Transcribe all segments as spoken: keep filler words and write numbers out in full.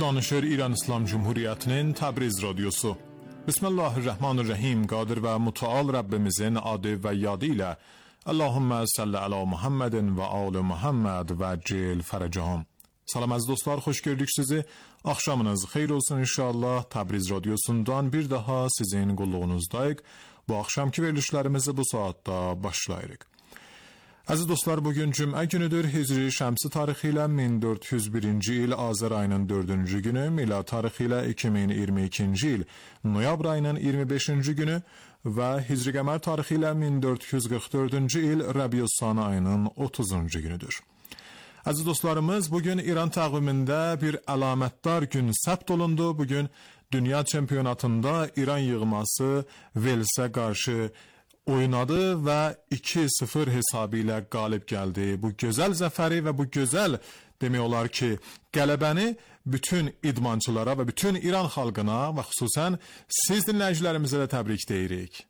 danışır İran İslam Cumhuriyeti'nin Təbriz radyosu. Bismillahirrahmanirrahim. Qadir və müteal Rabbimizin adı və yadı ilə Allahümme salli ala Muhammedin və ali Muhammed və cil fərəcəhum. Salam əziz dostlar, xoş gördük sizi. Axşamınız xeyir olsun inşallah. Təbriz radyosundan bir daha sizin qulluğunuzdayıq. Bu axşamki verilişlərimizi bu saatda başlayırıq. Əziz dostlar, bugün cümə günüdür. Hicri şəmsi tarixi ilə min dörd yüz birinci il Azər ayının dördüncü günü, milad tarixi ilə iki min iyirmi ikinci il noyabr ayının iyirmi beşinci günü və Hicri qəmər tarixi ilə min dörd yüz qırx dördüncü il Rəbiüs-Sani ayının otuzuncu günüdür. Əziz dostlarımız, bugün İran təqvimində bir əlamətdar gün səbt olundu. Bugün dünya çempionatında İran yığması Velsə qarşı oynadı və iki sıfır hesabı ilə qalib gəldi. Bu gözəl zəfəri və bu gözəl demək olar ki, qələbəni bütün idmançılara və bütün İran xalqına və xüsusən siz dinləyicilərimizə də təbrik deyirik.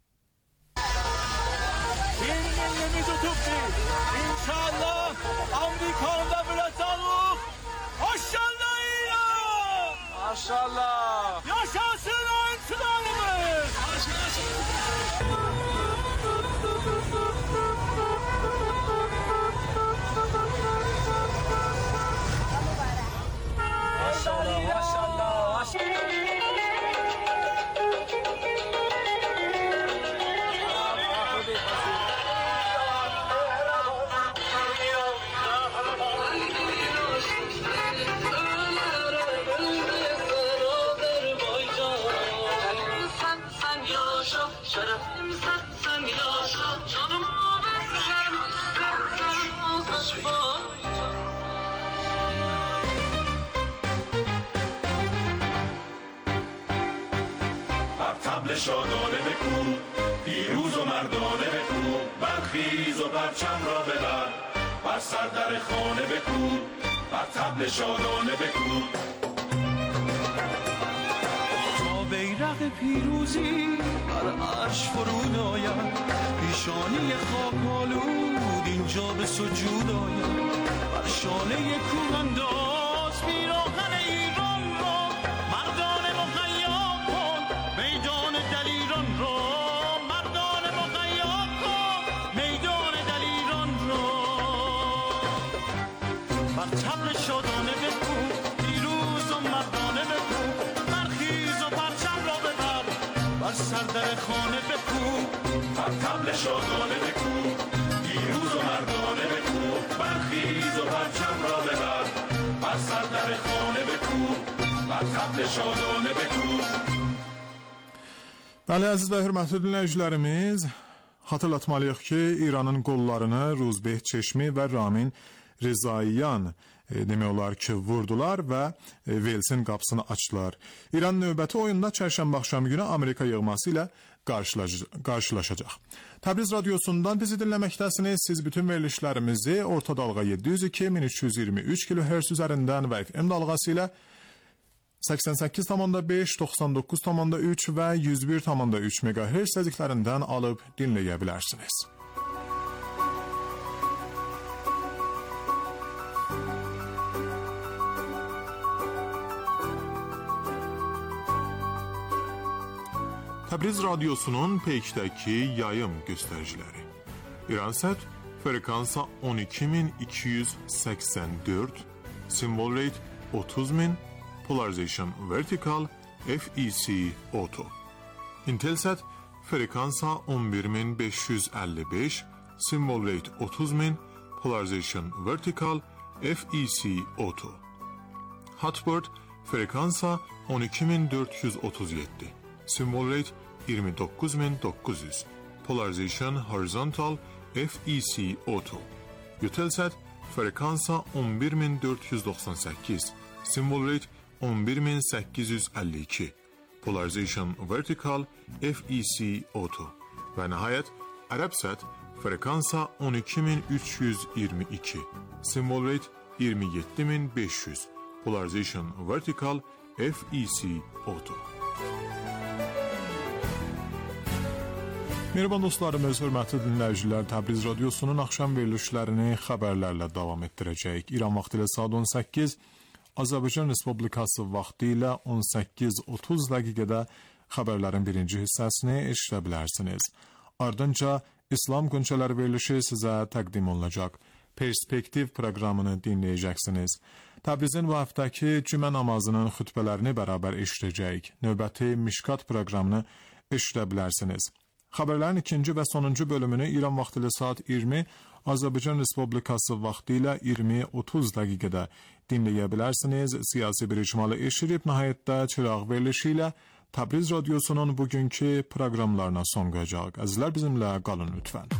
İnşallah Amerika'da bırakalım. Maşallah İran. Maşallah. Yaşasın oyuncularımız. Maşallah, maşallah, maşallah. شادانه بکن پیروز و مردانه بکن برخیز و پرچم را ببر بر سر در خانه بکن بر طبل شادانه بکن تا بیرق پیروزی بر عرش فرود آید پیشانی خاک آلود اینجا به سجود آید بر شانه کوه انداز پیراهن ایران را مردان مهیا کن میدان دلیران را مردان مهیا کن میدان دلیران را بر طبل شادانه بکن پیروز و مردانه بکن برخیز و پرچم را ببر بر سر در خانه بکن بر طبل شادانه بکن پیروز و مردانه بکن برخیز و پرچم را ببر بر سر در خانه بکن بر طبل شادانه بکن. Bəli, əziz və hörmətli dinləyicilərimiz, xatırlatmalıyıq ki, İranın qollarını Ruzbeh Çeşmi və Ramin Rezaiyan e, demək olar ki, vurdular və e, Velsin qapısını açdılar. İran növbəti oyunda çərşənbə axşamı günü Amerika yığması ilə qarşılaşacaq. Təbriz radyosundan bizi dinləməkdəsiniz. Siz bütün verilişlərimizi orta dalğa yeddi yüz iki min üç yüz iyirmi üç kilohertz üzərindən və F M dalğası ilə səksən səkkiz nöqtə beş, doxsan doqquz nöqtə üç və yüz bir nöqtə üç megahertz təzyiqlərindən alıb dinləyə bilərsiniz. Təbriz radyosunun peykdəki yayım göstəriciləri. İransat frekansa on iki min iki yüz səksən dörd, symbol rate otuz min, polarization vertical, F E C auto. Intelsat frekansa on bir min beş yüz əlli beş, symbol rate otuz min, polarization vertical, F E C auto. Hotbird frekansa on iki min dörd yüz otuz yeddi, symbol rate iyirmi doqquz min doqquz yüz, polarization horizontal, F E C auto. Eutelsat frekansa on bir min dörd yüz doxsan səkkiz, symbol rate on bir min səkkiz yüz əlli iki, polarization vertical, F E C auto. Və nəhayət Ərəbsat frekansa on iki min üç yüz iyirmi iki, symbol rate iyirmi yeddi min beş yüz, polarization vertical, F E C auto. Merhaba dostlarımız, hörmətli dinləyicilər, Təbriz radyosunun axşam verilişlərini xəbərlərlə davam etdirəcəyik. İran vaxtı ilə saat on səkkiz, Azərbaycan Respublikası vaxtı ilə on səkkiz otuz dəqiqədə xəbərlərin birinci hissəsini eşidə bilərsiniz. Ardınca İslam Qönçələri verilişi sizə təqdim olunacaq. Perspektiv proqramını dinləyəcəksiniz. Təbrizin bu həftəki cümə namazının xütbələrini bərabər eşidəcəyik. Növbəti Mişkat proqramını eşidə bilərsiniz. Xəbərlərin ikinci və sonuncu bölümünü İran vaxtı ilə saat iyirmi, Azərbaycan Respublikası vaxtı ilə iyirmi otuz dəqiqədə dinləyə bilərsiniz. Siyasi bir icmalı eşidib, nəhayətdə çıraq verilişi ilə Təbriz Radyosu'nun bugünkü proqramlarına son qoyacaq. Əzizlər, bizimlə qalın lütfən.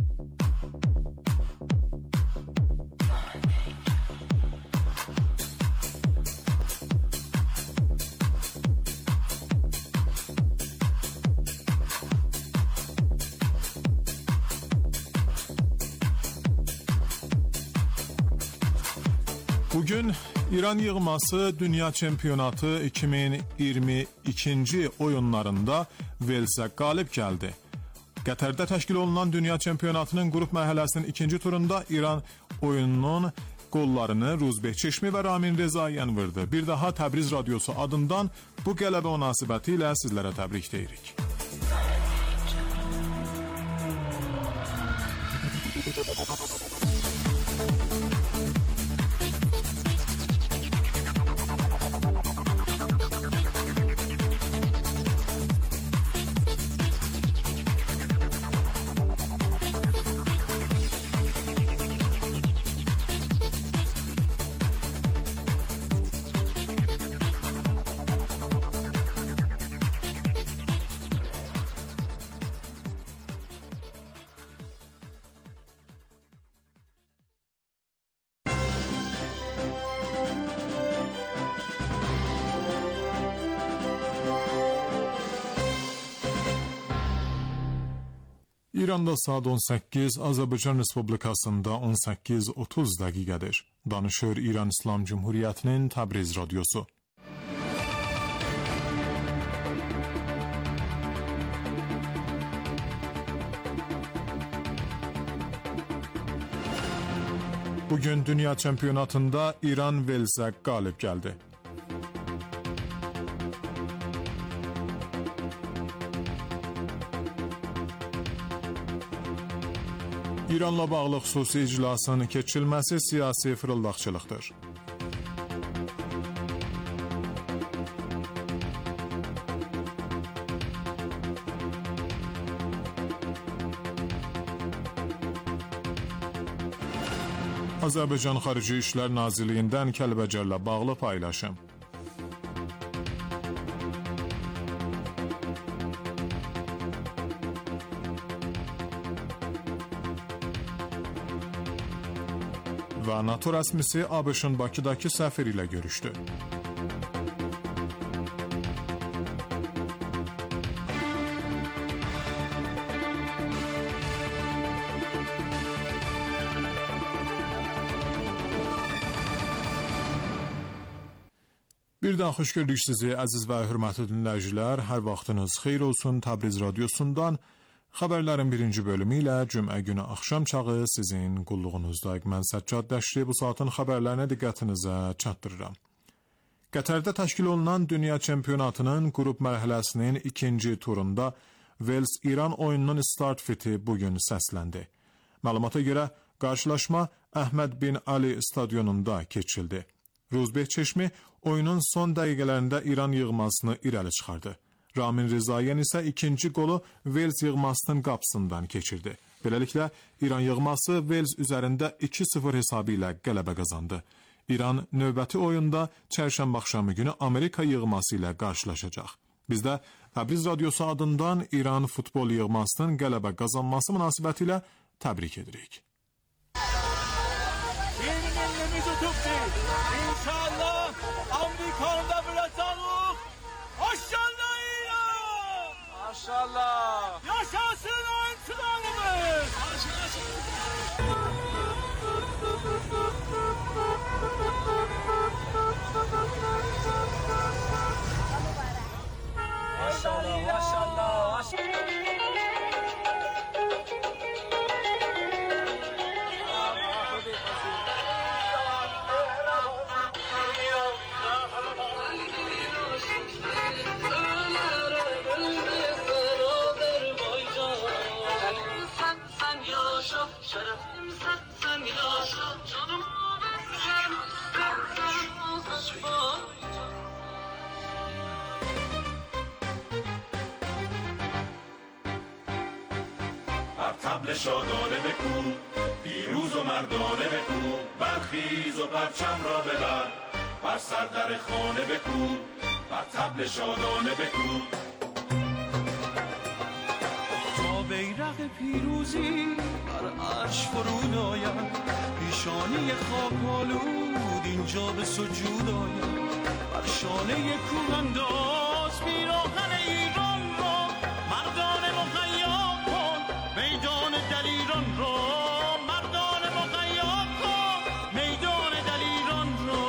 Bugün İran yığması Dünya Çempionatı iki min iyirmi ikinci oyunlarında Velsə qalib gəldi. Qətərdə təşkil olunan Dünya Çempionatının qrup mərhələsinin ikinci turunda İran oyununun qollarını Ruzbeh Çeşmi və Ramin Rezayan vurdu. Bir daha Təbriz Radyosu adından bu qələbə münasibəti ilə sizlərə təbrik deyirik. İranda saat on səkkiz, Azərbaycan Respublikasında on səkkiz otuz dəqiqədir. Danışır İran İslam Cumhuriyyətinin Təbriz Radyosu. Bugün Dünya Çempionatında İran Velsə qalib gəldi. İranla bağlı xüsusi iclasın keçirilməsi siyasi fırıldaqçılıqdır. Azərbaycan Xarici İşlər Nazirliyindən Kəlbəcərlə bağlı paylaşım. Və NATO rəsmisi ABŞ-ın Bakıdakı səfiri ilə görüşdü. Bir daha xoş gördük sizi, əziz və hörmətli dinləyicilər. Hər vaxtınız xeyir olsun. Təbriz Radyosu'ndan xəbərlərin birinci bölümü ilə cümə günü axşam çağı sizin qulluğunuzdayıq. Mən Səccad Dəşri bu saatın xəbərlərini diqqətinizə çatdırıram. Qətərdə təşkil olunan Dünya Çempionatının qrup mərhələsinin ikinci turunda Vels İran oyununun start fiti bugün səsləndi. Məlumata görə qarşılaşma Əhməd bin Ali stadionunda keçildi. Ruzbeh Çeşmi oyunun son dəqiqələrində İran yığmasını irəli çıxardı. Ramin Rezayan isə ikinci qolu Vels yığmasının qapısından keçirdi. Beləliklə, İran yığması Vels üzərində iki sıfır hesabı ilə qələbə qazandı. İran növbəti oyunda çərşənbə axşamı günü Amerika yığması ilə qarşılaşacaq. Biz də Təbriz Radyosu adından İran futbol yığmasının qələbə qazanması münasibəti ilə təbrik edirik. İnşallah Amerika'da bırakalım. Maşallah İran. Maşallah. Yaşasın oyuncularımız. Maşallah, maşallah, maşallah. طبل شادانه بکو پیروز و مردانه بکو برخیز و پرچم را ببر بر سر در خانه بکو بر طبل شادانه بکو تا بیرق پیروزی بر عرش فرود آید پیشانی خاک آلود اینجا به سجود آید بر شانه کوه انداز پیراهن ایران را مردان مهیا کن میدان دلیران را مردان مهیا کن میدان دلیران را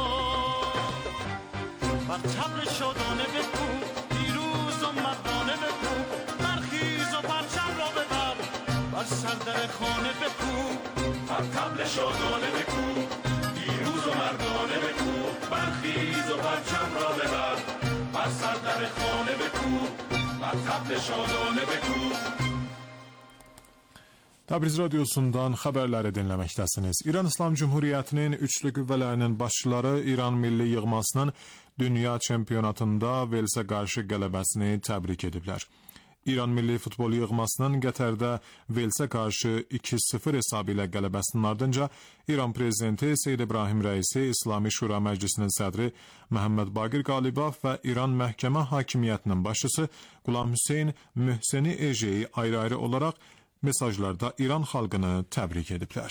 بر طبل شادانه بکو پیروز و مردانه بکو برخیز و پرچم را ببر بر سر در خانه بکو بر طبل شادانه بکو پیروز و مردانه بکو برخیز و پرچم را ببر بر سر در خانه بکو بر طبل şadane بکو. Təbriz radiosundan xəbərləri dinləməkdəsiniz. İran İslam Cumhuriyyətinin üçlü qüvvələrinin başçıları İran Milli Yığmasının dünya çempionatında Velsə qarşı qələbəsini təbrik ediblər. İran Milli Futbol Yığmasının Qətərdə Velsə qarşı iki sıfır hesabı ilə qələbəsinin ardınca İran prezidenti Seyyid İbrahim Rəisi, İslami Şura Məclisinin sədri Məhəmməd Baqir Qalibov və İran Məhkəmə Hakimiyyətinin başçısı Qulam Hüseyn Mühseni Ejeyi ayrı-ayrı olaraq mesajlarda İran xalqını təbrik ediblər.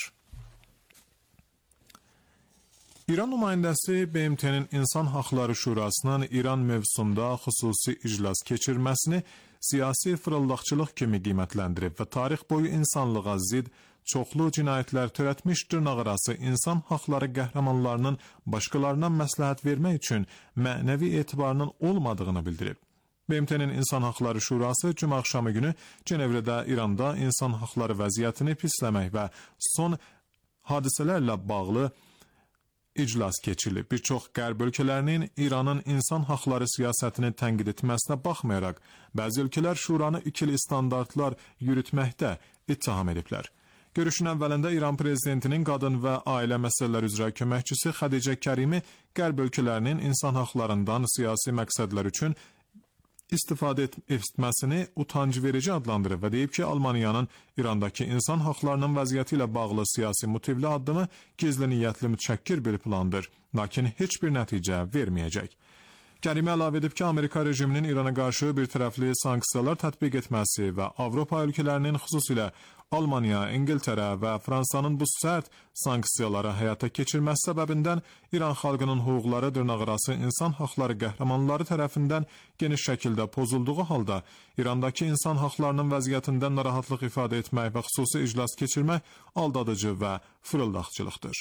İran nümayəndəsi B M T'nin İnsan Haqları Şurasının İran mövzusunda xüsusi iclas keçirməsini siyasi fırıldaqçılıq kimi qiymətləndirib və tarix boyu insanlığa zid çoxlu cinayətlər törətmiş dırnaqarası insan haqları qəhrəmanlarının başqalarına məsləhət vermək üçün mənəvi etibarının olmadığını bildirib. B M T'nin İnsan Haqları Şurası cümə axşamı günü Cenevrədə İranda insan haqları vəziyyətini pisləmək və son hadisələrlə bağlı iclas keçirilib. Bir çox qərb ölkələrinin İranın insan haqları siyasətini tənqid etməsinə baxmayaraq, bəzi ölkələr şuranı ikili standartlar yürütməkdə ittiham ediblər. Görüşün əvvəlində İran prezidentinin qadın və ailə məsələləri üzrə köməkçisi Xədicə Kərimi qərb ölkələrinin insan haqlarından siyasi məqsədlər üçün istifadə etməsini utanc verici adlandırıb və deyib ki, Almaniyanın İrandakı insan haqlarının vəziyyəti ilə bağlı siyasi motivli addımı gizli niyyətli mütşəkkir bir plandır, lakin heç bir nəticə verməyəcək. Kərimi əlavə edib ki, Amerika rejiminin İrana qarşı bir tərəfli sanksiyalar tətbiq etməsi və Avropa ölkələrinin xüsusilə Almaniya, İngiltərə və Fransanın bu sərt sanksiyaları həyata keçirməsi səbəbindən İran xalqının hüquqları dırnaqarası insan haqları qəhrəmanları tərəfindən geniş şəkildə pozulduğu halda İrandakı insan haqlarının vəziyyətindən narahatlıq ifadə etmək və xüsusi iclas keçirmək aldadıcı və fırıldaqçılıqdır.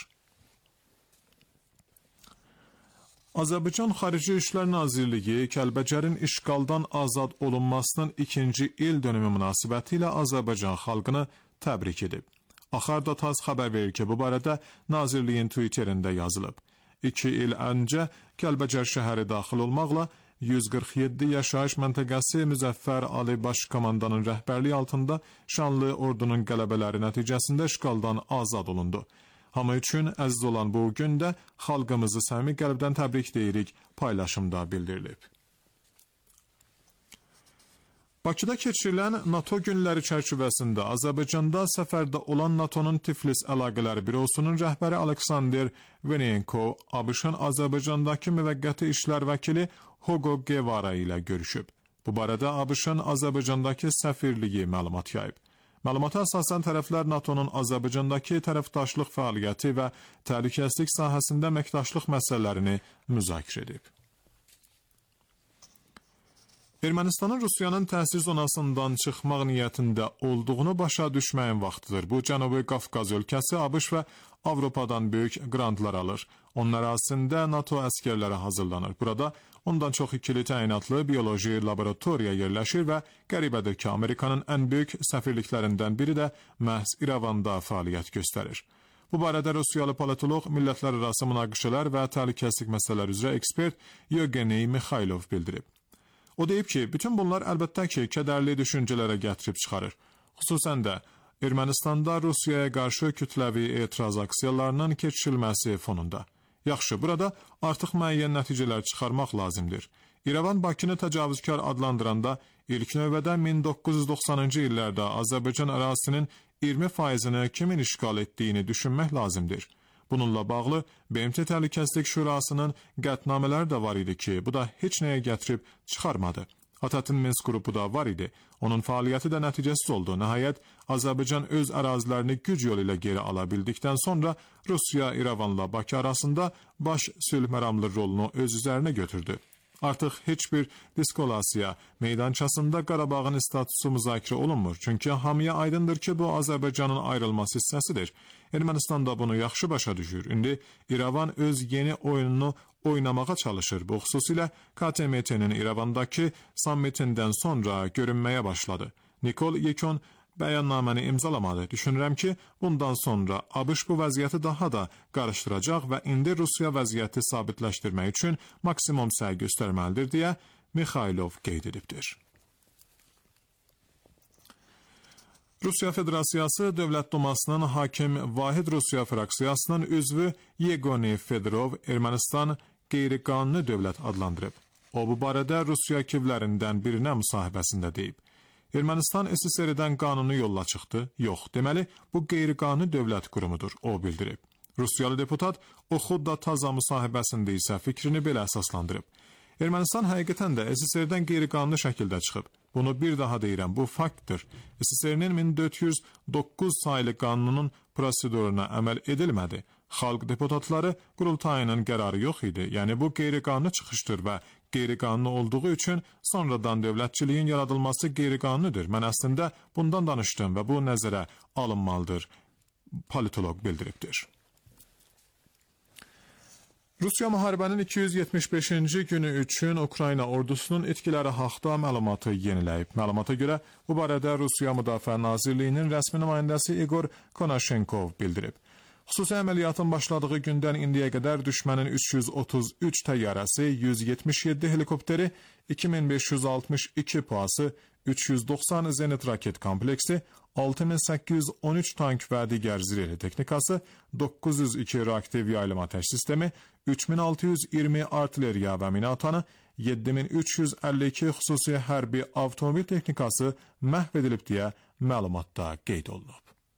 Azərbaycan Xarici İşlər Nazirliyi Kəlbəcərin işğaldan azad olunmasının ikinci il dönümü münasibəti ilə Azərbaycan xalqını təbrik edib. Axarda Taz xəbər verir ki, bu barədə Nazirliyin Twitterində yazılıb. İki il öncə Kəlbəcər şəhəri daxil olmaqla yüz qırx yeddi yaşayış məntəqəsi Müzəffər Ali Başkomandanın rəhbərliyi altında şanlı ordunun qələbələri nəticəsində işğaldan azad olundu. Hamı üçün əziz olan bu gündə xalqımızı səmimi qəlbdən təbrik deyirik, paylaşımda bildirilib. Bakıda keçirilən NATO günləri çərçivəsində Azərbaycanda səfərdə olan NATO'nun Tiflis Əlaqələri Bürosunun rəhbəri Aleksandr Venenko, ABŞ-ın Azərbaycandakı müvəqqəti işlər vəkili Hugo Guevara ilə görüşüb. Bu barədə ABŞ-ın Azərbaycandakı səfirliyi məlumat yayıb. Məlumata əsasən tərəflər NATO'nun Azərbaycandakı tərəfdaşlıq fəaliyyəti və təhlükəsizlik sahəsində əməkdaşlıq məsələlərini müzakirə edib. Ermənistanın Rusiyanın təsir zonasından çıxmaq niyyətində olduğunu başa düşməyin vaxtıdır. Bu, Cənubi Qafqaz ölkəsi ABŞ və Avropadan böyük qrantlar alır. Onun ərazisində NATO əskərləri hazırlanır. Burada ondan çox ikili təyinatlı bioloji laboratoriya yerləşir və qəribədir ki, Amerikanın ən böyük səfirliklərindən biri də məhz İrəvanda fəaliyyət göstərir. Bu barədə Rusiyalı politoloq, millətlərarası münaqişələr və təhlükəsizlik məsələləri üzrə ekspert Yevgeniy Mikhailov bildirib. O deyib ki, bütün bunlar əlbəttə ki, kədərli düşüncələrə gətirib çıxarır. Xüsusən də Ermənistanda Rusiyaya qarşı kütləvi etiraz aksiyalarının keçirilməsi fonunda. Yaxşı, burada artıq müəyyən nəticələr çıxarmaq lazımdır. İrəvan Bakını təcavüzkar adlandıranda ilk növbədə min doqquz yüz doxsanıncı illərdə Azərbaycan ərazisinin iyirmi faizini kimin işğal etdiyini düşünmək lazımdır. Bununla bağlı B M T Təhlükəsizlik Şurasının qətnamələri də var idi ki, bu da heç nəyə gətirib çıxarmadı. Atatürk Minsk qrupu da var idi. Onun fəaliyyəti də nəticəsiz oldu. Nəhayət, Azərbaycan öz ərazilərini güc yolu ilə geri ala bildikdən sonra Rusiya, İrəvanla Bakı arasında baş sülh məramlı rolunu öz üzərinə götürdü. Artıq heç bir diskolasiya meydançasında Qarabağın statusu müzakirə olunmur. Çünki hamıya aydındır ki, bu Azərbaycanın ayrılması hissəsidir. Ermənistan da bunu yaxşı başa düşür. İndi İrəvan öz yeni oyununu oynamağa çalışır. Bu xüsusilə K T M T'nin İrəvandakı sammitindən sonra görünməyə başladı. Nikol Yekon bəyannaməni imzalamadı. Düşünürəm ki, bundan sonra ABŞ bu vəziyyəti daha da qarışdıracaq və indi Rusiya vəziyyəti sabitləşdirmək üçün maksimum səy göstərməlidir deyə Mikhailov qeyd edibdir. Rusiya Federasiyası Dövlət Dumasının hakim Vahid Rusiya fraksiyasının üzvü Yegoni Fedorov Ermənistan qeyri-qanuni dövlət adlandırıb. O, bu barədə Rusiya kivlərindən birinə müsahibəsində deyib. Ermənistan S S R-dən qanuni yolla çıxdı? Yox, deməli, bu qeyri-qanuni dövlət qurumudur, o bildirib. Rusiyalı deputat Oxudda Taza müsahibəsində isə fikrini belə əsaslandırıb. Ermənistan həqiqətən də S S R-dən qeyri-qanuni şəkildə çıxıb. Bunu bir daha deyirəm, bu faktdır. S S R-nin min dörd yüz doqquz saylı qanunun proseduruna əməl edilmədi. Xalq deputatları qurultayının qərarı yox idi. Yəni bu qeyri-qanuni çıxışdır və qeyri-qanuni olduğu üçün sonradan dövlətçiliyin yaradılması qeyri-qanunidir. Mən əslində bundan danışdım və bu nəzərə alınmalıdır, politolog bildiribdir. Rusiya müharibənin iki yüz yetmiş beşinci günü üçün Ukrayna ordusunun itkiləri haqda məlumatı yeniləyib. Məlumata görə bu barədə Rusiya Müdafiə Nazirliyinin rəsmi nümayəndəsi Igor Konashenkov bildirib. Xüsusi əməliyyatın başladığı gündən indiyə qədər düşmənin üç yüz otuz üç təyyarəsi, yüz yetmiş yeddi helikopteri, iki min beş yüz altmış iki PUA'sı, üç yüz doxsan zenit raket kompleksi, altı min səkkiz yüz on üç tank və digər zirehli texnikası, doqquz yüz iki reaktiv yaylım ateş sistemi, üç min altı yüz iyirmi artilleriya və mina atanı, yeddi min üç yüz əlli iki xüsusi hərbi avtomobil texnikası məhv edilib deyə məlumatda qeyd olunub.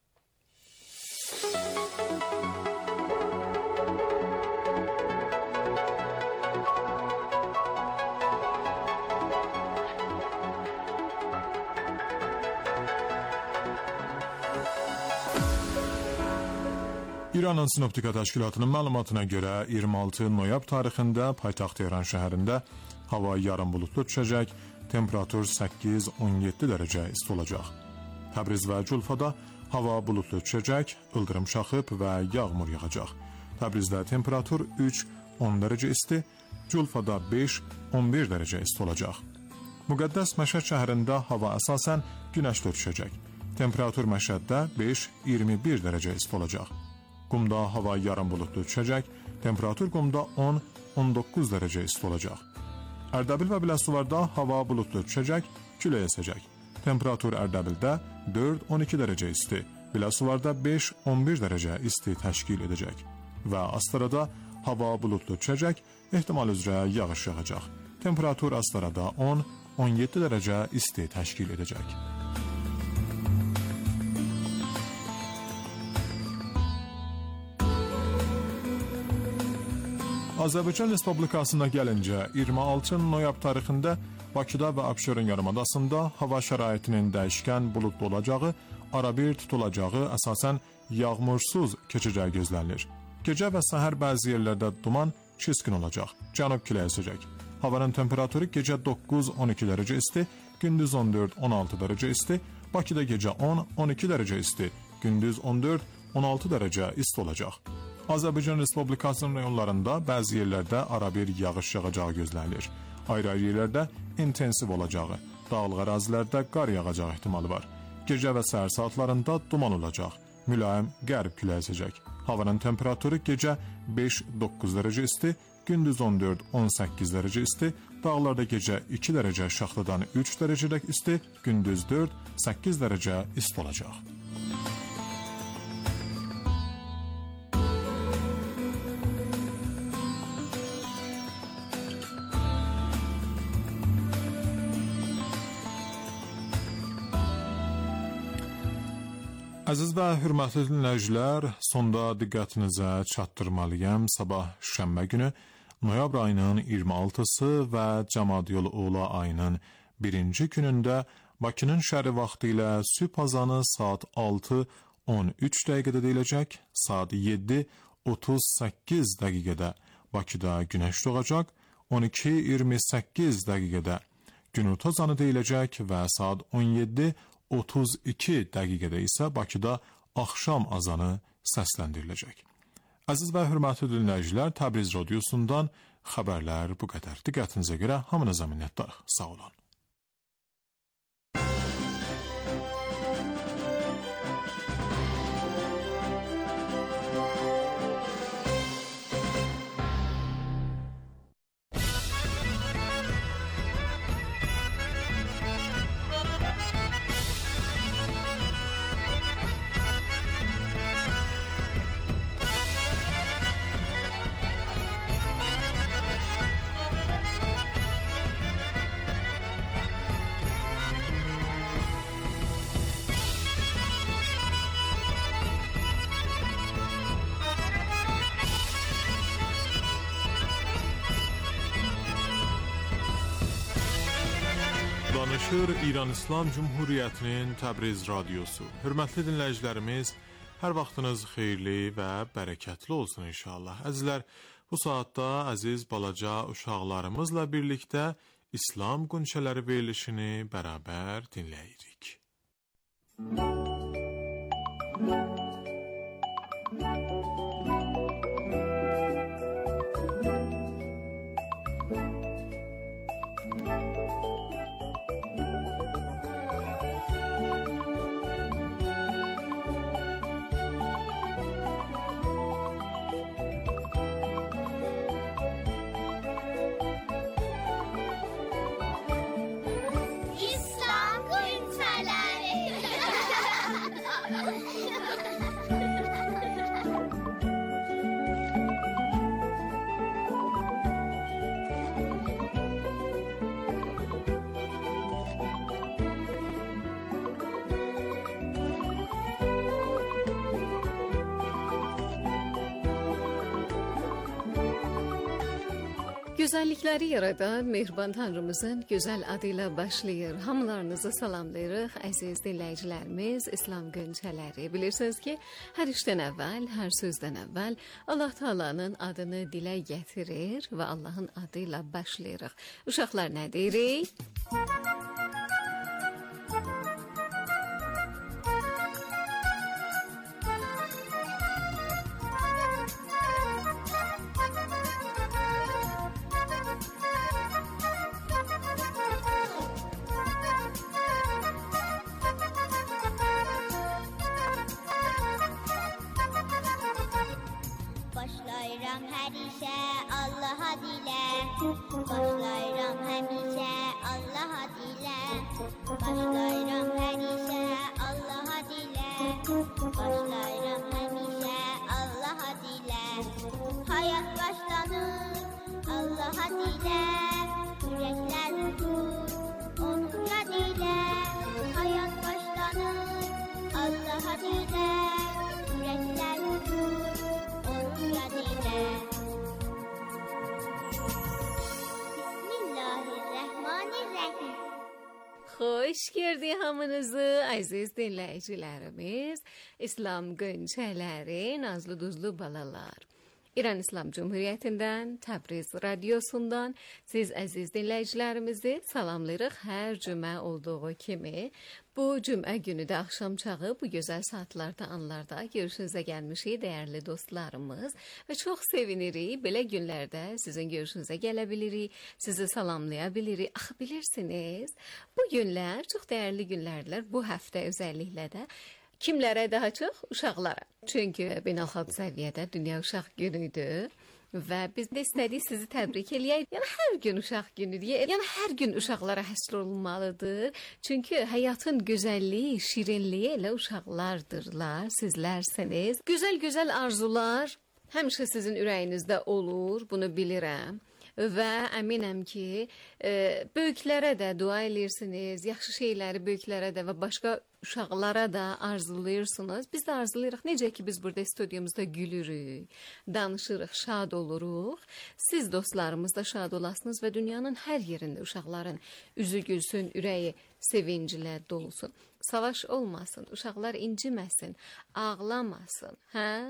İranın Sinoptika Təşkilatının məlumatına görə iyirmi altı noyabr tarixində paytaxt Tehran şəhərində hava yarım buludlu düşəcək, temperatur səkkiz on yeddi dərəcə isti olacaq. Təbriz və Culfada hava buludlu düşəcək, ildırım şaxıb və yağmur yağacaq. Təbrizdə temperatur üç on dərəcə isti, Culfada beş on bir dərəcə isti olacaq. Müqəddəs Məşəd şəhərində hava əsasən günəşli düşəcək. Temperatur Məşəddə beş iyirmi bir dərəcə isti olacaq. Qumda hava yarım buludlu düşəcək, temperatur Qumda on on doqquz dərəcə isti olacaq. Ərdəbil və Biləsuvarda hava buludlu düşəcək, külək əsəcək. Temperatur Ərdəbildə dörd on iki dərəcə isti, Biləsuvarda beş on bir dərəcə isti təşkil edəcək. Və Astarada hava buludlu düşəcək, ehtimal üzrə yağış yağacaq. Temperatur Astarada on on yeddi dərəcə isti təşkil edəcək. Azərbaycan Respublikasına gəlincə, iyirmi altı noyabr tarixində Bakıda və Abşeron yarımadasında hava şəraitinin dəyişkən buludlu olacağı, arabir tutulacağı, əsasən yağmursuz keçəcəyi gözlənilir. Gecə və səhər bəzi yerlərdə duman çiskin olacaq, cənub küləyi əsəcək. Havanın temperaturu gecə doqquz on iki dərəcə isti, gündüz on dörd on altı dərəcə isti, Bakıda gecə on on iki dərəcə isti, gündüz on dörd on altı dərəcə isti olacaq. Azərbaycan Respublikasının rayonlarında bəzi yerlərdə arabir yağış yağacağı gözlənilir. Ayrı-ayrı yerlərdə intensiv olacağı, dağlıq ərazilərdə qar yağacağı ehtimalı var. Gecə və səhər saatlarında duman olacaq, mülayim qərb küləyi əsəcək. Havanın temperaturu gecə beş doqquz dərəcə isti, gündüz on dörd on səkkiz dərəcə isti, dağlarda gecə iki dərəcə, şaxtadan üç dərəcədək isti, gündüz dörd səkkiz dərəcə isti olacaq. Əziz və hörmətli dinləyicilər, sonda diqqətinizə çatdırmalıyam. Sabah şənbə günü noyabr ayının iyirmi altısı və Cəmadiyul Ula ayının birinci günündə Bakının şəhəri vaxtı ilə sübh azanı saat altı on üç dəqiqədə deyiləcək, saat yeddi otuz səkkiz dəqiqədə Bakıda günəş doğacaq, on iki iyirmi səkkiz dəqiqədə günorta azanı deyiləcək və saat on yeddi otuz iki dəqiqədə isə Bakıda axşam azanı səsləndiriləcək. Əziz və hörmətli dinləyicilər, Təbriz radiosundan xəbərlər bu qədər. Diqqətinizə görə hamınıza minnətdarıq. Sağ olun. Danışır İran İslam Cumhuriyyətinin Təbriz radiosu. Hörmətli dinləyicilərimiz, hər vaxtınız xeyirli və bərəkətli olsun inşallah. Əzizlər, bu saatda əziz balaca uşaqlarımızla birlikdə İslam qönçələri verilişini bərabər dinləyirik. Gözəllikləri yaradan mehriban Tanrımızın gözəl adıyla başlayır. Hamılarınızı salamlayırıq, əziz dinləyicilərimiz, İslam qönçələri. Bilirsiniz ki, hər işdən əvvəl, hər sözdən əvvəl Allah Taala'nın adını dilə gətirir və Allahın adıyla başlayırıq. Uşaqlar, nə deyirik? Başlayıram hər işə Allaha dilə, başlayıram həmişə Allaha dilə, başlayıram hər işə Allaha dilə, başlayıram həmişə Allaha dilə. Hayat başlanır Allaha dilə, ürəklər uçur onun yadilə. Hayat başlanır Allaha dilə, ürəklər uçur Bismillahirrahmanirrahim. Xoş gördük hamınızı, əziz dinləyicilərimiz, İslam qönçələri, nazlı duzlu balalar. İran İslam Cumhuriyyətindən, Təbriz radiosundan siz əziz dinləyicilərimizi salamlayırıq hər cümə olduğu kimi. Bu cümə günü də axşam çağı bu gözəl saatlarda, anlarda görüşünüzə gəlmişik dəyərli dostlarımız və çox sevinirik. Belə günlərdə sizin görüşünüzə gələ bilirik, sizi salamlaya bilirik. Axı bilirsiniz, bu günlər çox dəyərli günlərdir. Bu həftə özəlliklə də kimlərə daha çox? Uşaqlara. Çünki beynəlxalq səviyyədə Dünya Uşaq Günüdür və biz də istədik sizi təbrik eləyək. Yəni hər gün uşaq günüdür. Yəni hər gün uşaqlara həsr olunmalıdır. Çünki həyatın gözəlliyi, şirinliyi elə uşaqlardırlar, sizlərsiniz. Gözəl-gözəl arzular həmişə sizin ürəyinizdə olur, bunu bilirəm. Və əminəm ki, e, böyüklərə də dua edirsiniz, yaxşı şeyləri böyüklərə də və başqa uşaqlara da arzulayırsınız. Biz də arzulayırıq. Necə ki biz burada studiyamızda gülürük, danışırıq, şad oluruq. Siz dostlarımız da şad olasınız və dünyanın hər yerində uşaqların üzü gülsün, ürəyi sevinclə dolsun. Savaş olmasın, uşaqlar inciməsin, ağlamasın. Hə?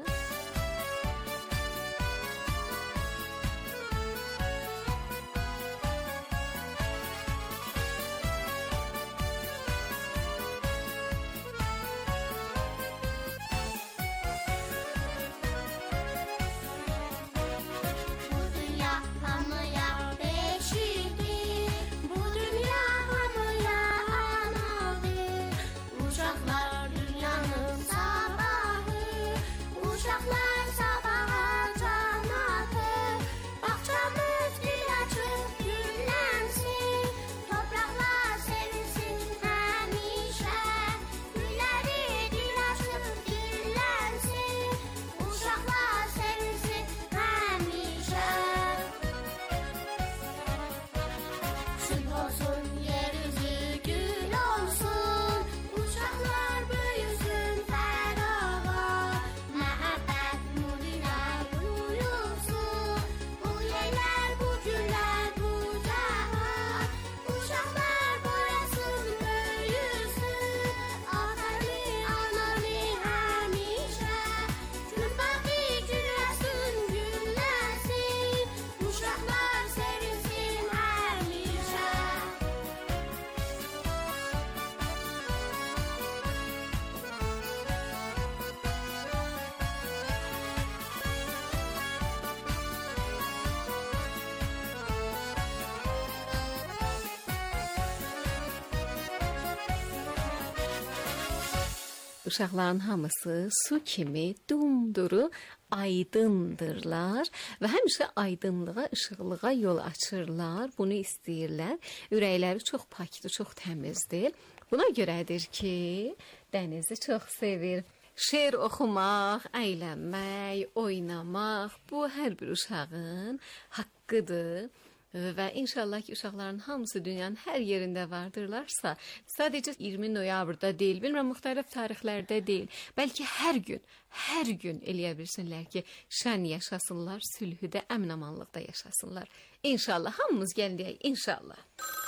Uşaqların hamısı su kimi dumduru aydındırlar və həmişə aydınlığa, işıqlığa yol açırlar. Bunu istəyirlər. Ürəkləri çox pakdır, çox təmizdir. Buna görədir ki, dənizi çox sevir. Şeir oxumaq, əylənmək, oynamaq bu hər bir uşağın haqqıdır. Və inşallah ki, uşaqların hamısı dünyanın hər yerində vardırlarsa, sadəcə iyirmi noyabrda deyil, bilmirəm, müxtəlif tarixlərdə deyil, bəlkə hər gün, hər gün eləyə bilsinlər ki, şən yaşasınlar, sülhüdə, əmin-amanlıqda yaşasınlar. İnşallah, hamımız gəlin deyək, inşallah.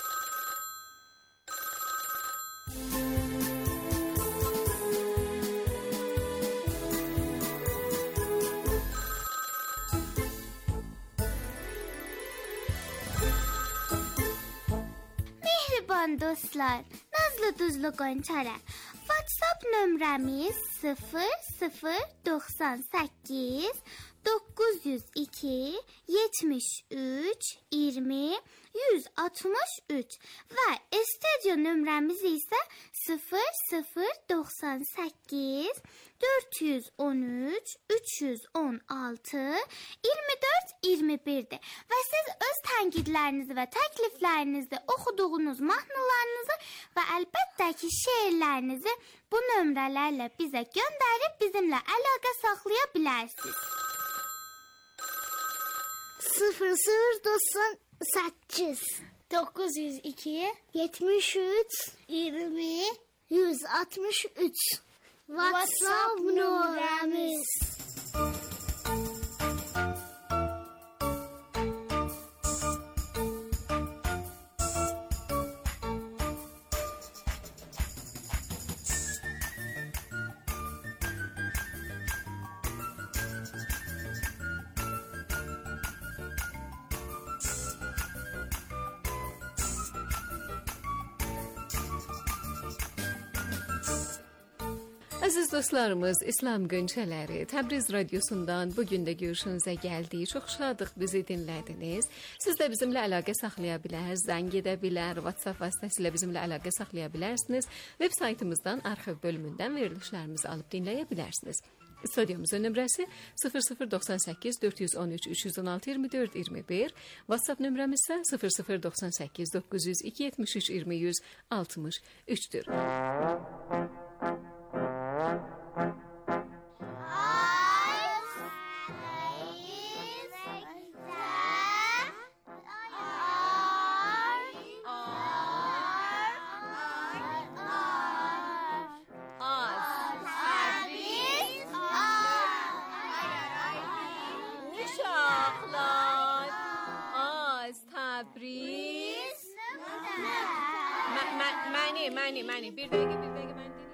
Dostlar, nazlı duzlu qonçalar. WhatsApp nömrəmiz sıfır sıfır doxsan səkkiz doqquz yüz iki yetmiş üç iyirmi yüz altmış üç və studio nömrəmiz isə sıfır sıfır doxsan səkkiz dörd yüz on üç üç yüz on altı iyirmi dörd iyirmi birdir. Və siz öz tənqidlərinizi və təkliflərinizi, oxuduğunuz mahnılarınızı və əlbəttə ki, şeirlərinizi bu nömrələrlə bizə göndərib bizimlə əlaqə saxlaya bilərsiniz. sıfır sıfır doxsan səkkiz doqquz yüz iki yetmiş üç iyirmi yüz altmış üç WhatsApp nömrəmiz. Əziz dostlarımız, İslam Gönçələri Təbriz Radyosundan bugün də görüşünüzə gəldik. Çox şadıq bizi dinlədiniz. Siz də bizimlə əlaqə saxlaya bilər, zəng edə bilər, WhatsApp vasitəsilə bizimlə əlaqə saxlaya bilərsiniz. Web saytımızdan arxiv bölümündən verilişlərimizi alıb dinləyə bilərsiniz. Studiyamızın nömrəsi sıfır sıfır doxsan səkkiz dörd yüz on üç üç yüz on altı iyirmi dörd iyirmi bir. WhatsApp nömrəmiz isə sıfır sıfır doxsan səkkiz doqquz yüz iki yetmiş üç iyirmi yüz altmış üçdür. منی منی bir dəqiqə bir dəqiqə mən dinləyim.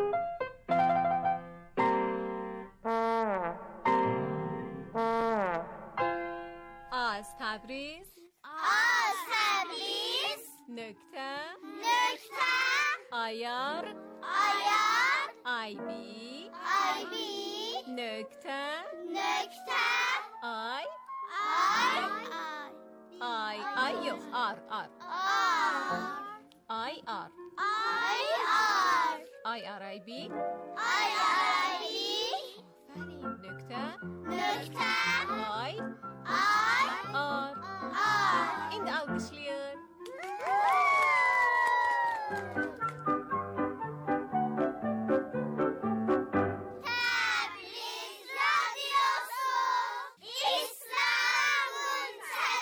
Az Təbriz Az Təbriz nöqtə nöqtə ayar ayar ib ib nöqtə nöqtə ay ay ay ay yox ar ar ar ay ar ay ar ay ar ib ay ar ib nöqtə nöqtə ay ay ar ar. İndi alqışlayın. Təbriz Radiosu İslamın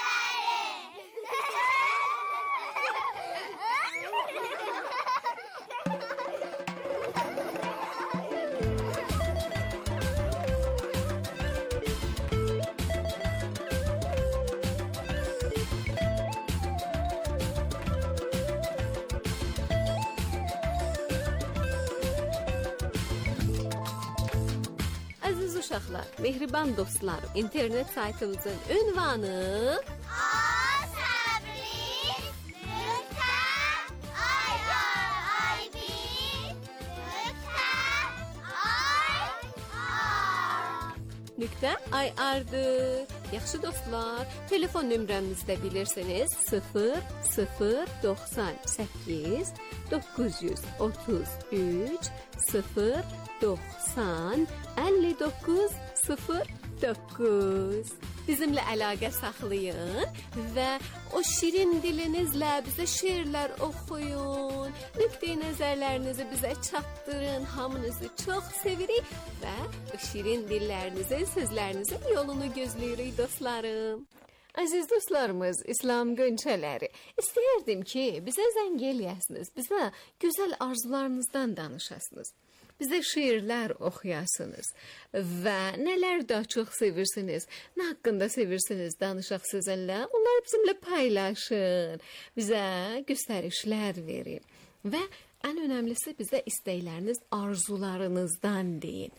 Əziz uşaqlar, mehriban dostlar, internet saytımızın ünvanı Az Təbriz nöqtə ay ar ib nöqtə ay ar. nöqtə ay ardır. Yaxşı dostlar, telefon nömrəmizi də bilirsiniz. sıfır sıfır doxsan səkkiz doqquz yüz otuz üç sıfır doxsan əlli doqquz sıfır doqquz. Bizimlə əlaqə saxlayın və o şirin dilinizlə bizə şeirlər oxuyun. Nöqteyi nəzərlərinizi bizə çatdırın. Hamınızı çox sevirik və o şirin dillərinizin, sözlərinizin yolunu gözləyirik dostlarım. Əziz dostlarımız, İslam Gönçələri, istəyərdim ki, bizə zəng eləyəsiniz, bizə gözəl arzularınızdan danışasınız. Bizə şeirlər oxuyasınız və nələr daha çox sevirsiniz, nə haqqında sevirsiniz danışaq sizinlə, onları bizimlə paylaşın, bizə göstərişlər verin və ən önəmlisi bizə istəkləriniz, arzularınızdan deyin.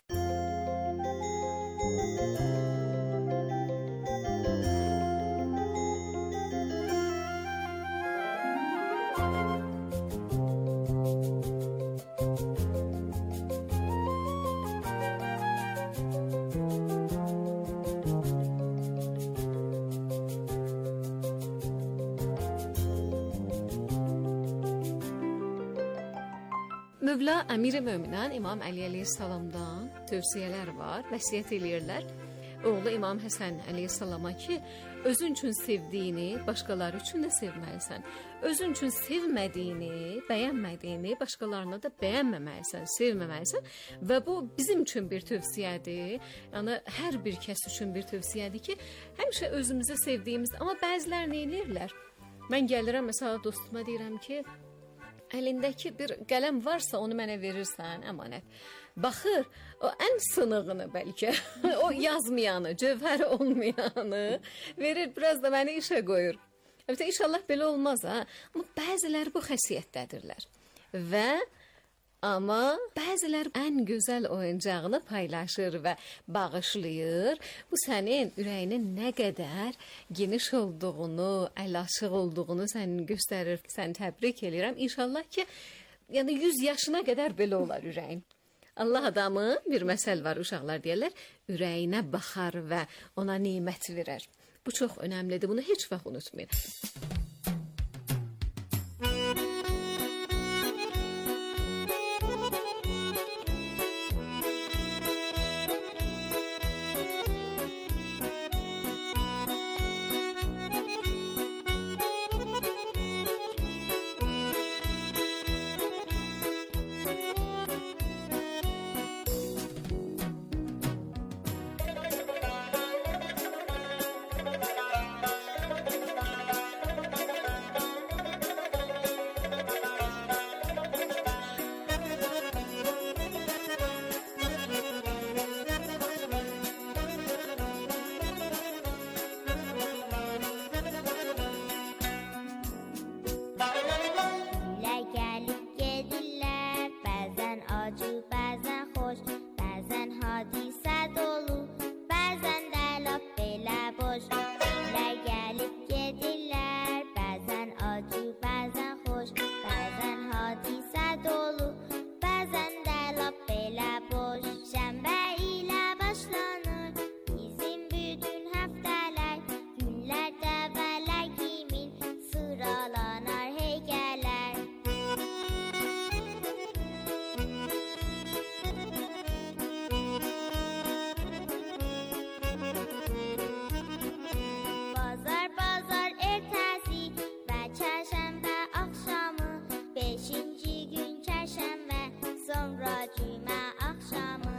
Mövla Əmir-i Möminən İmam Əli əleyhissalamdan tövsiyələr var, vəsiyyət eləyirlər. Oğlu İmam Həsən əleyhissalama ki, özün üçün sevdiyini başqaları üçün də sevməlisən. Özün üçün sevmədiyini, bəyənmədiyini başqalarına da bəyənməməlisən, sevməməlisən və bu bizim üçün bir tövsiyədir. Yəni hər bir kəs üçün bir tövsiyədir ki, həmişə özümüzü sevdiyimiz, amma bəzilər nə edirlər? Mən gəlirəm məsələn dostuma deyirəm ki, əlindəki bir qələm varsa onu mənə verirsən, əmanət. Baxır, o ən sınığını bəlkə, o yazmayanı, cövhər olmayanı verir, biraz da məni işə qoyur. Əlbəttə, inşallah belə olmaz, ha? Amma bəziləri bu xəsiyyətdədirlər. Və amma bəzilər ən gözəl oyuncağını paylaşır və bağışlayır. Bu sənin ürəyinin nə qədər geniş olduğunu, əl-açıq olduğunu sənin göstərir. Sən təbrik edirəm. İnşallah ki, yəni yüz yaşına qədər belə olar ürəyin. Allah adamı, bir məsəl var, uşaqlar deyirlər, ürəyinə baxar və ona nemət verər. Bu çox önəmlidir. Bunu heç vaxt unutmayın. خوش بعضن حادیثه دولو بعضن در لپ لباش دiller gelip gediller بعضن acı بعضن خوش بعضن حادیثه dolu بعضن در لپ لباش şembe ile başlanır bizim bütün haftalar günlerde böyle kimin sıralanar heykeller Pazar pazar ertesi ve çarşamba akşamı beşinci gün çarşamba sonra cuma akşamı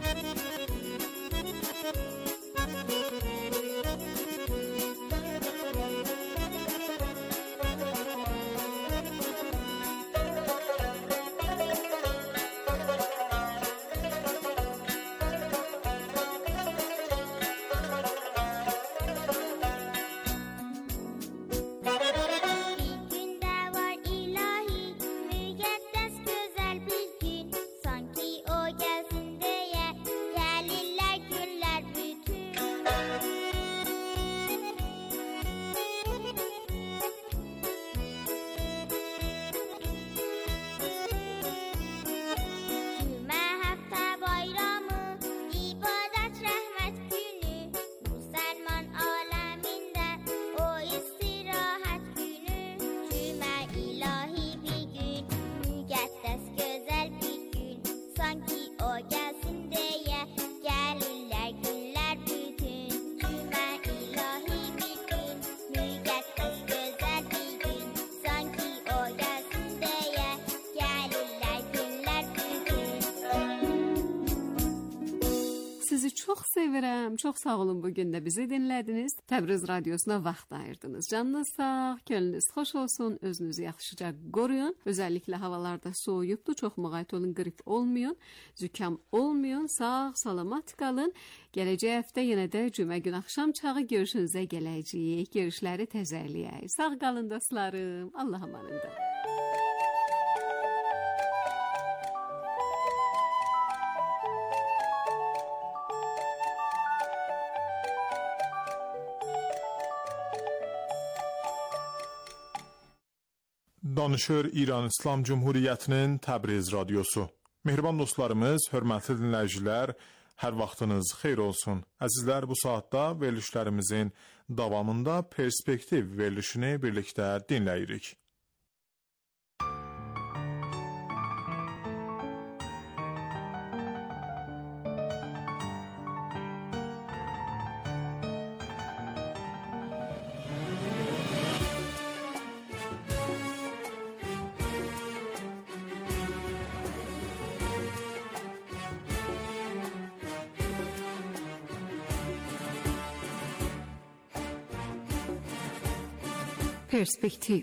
Bir günde var ilahi müqəddəs gözəl bir gün sanki o gəlsin deyə gəlirlər günlər bütün Cümə həftə bayramı ibadət rəhmət günü Müsəlman aləmində o istirahət günü Cümə ilahi bir gün müqəddəs gözəl bir gün sanki o gəlsin deyə gəlirlər günlər bütün Cümə ilahi bir gün müqəddəs gözəl bir gün sanki o gəlsin deyə gəlirlər günlər bütün Sizi çox sevirəm. Çox sağ olun bugün də bizi dinlədiniz. Təbriz Radiosuna vaxt ayırdınız. Canınız sağ, gönlünüz xoş olsun. Özünüzü yaxşıca qoruyun. Özəlliklə havalarda soyuyubdur. Çox müğayət olun, qrip olmayın. Zükam olmayın. Sağ, salamat qalın. Gələcək həftə yenə də cümə gün axşam çağı görüşünüzə gələcəyik. Görüşləri təzələyək. Sağ qalın dostlarım. Allah amanında. Danışır İran İslam Cumhuriyyətinin Təbriz Radiosu. Mehriban dostlarımız, hörmətli dinləyicilər, hər vaxtınız xeyir olsun. Əzizlər, bu saatda verilişlərimizin davamında perspektiv verilişini birlikdə dinləyirik. Perspektiv.